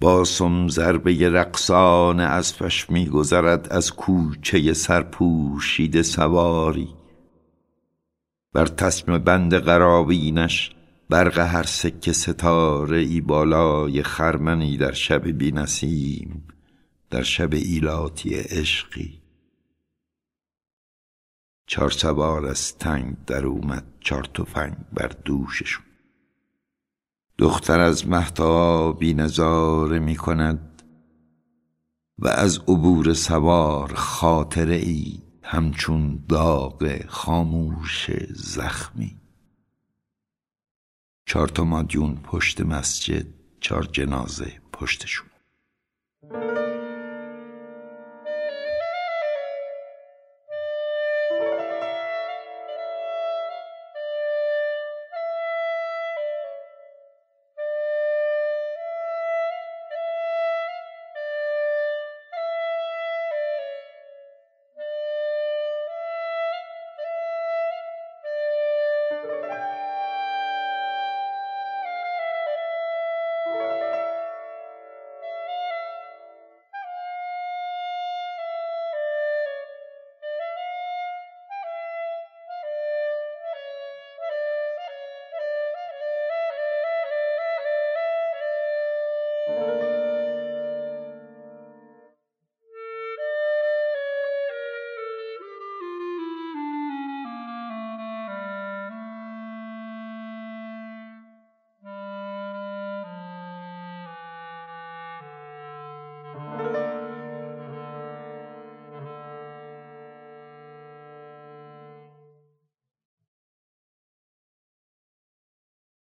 با سم ضربه رقصان اسبش می‌گذرد از کوچه سرپوشیده سواری. بر تسمه بند قرابینش برق هر سکه ستاره ای بالای خرمنی در شب بی نسیم، در شب ایلاتی عشقی. 4 سوار از تنگ در اومد، 4 تفنگ بر دوششون. دختر از مهتابی نظاره می کند و از عبور سوار خاطره ای همچون داغ خاموش زخمی. 4 تا مادیون پشت مسجد، 4 جنازه پشتشون.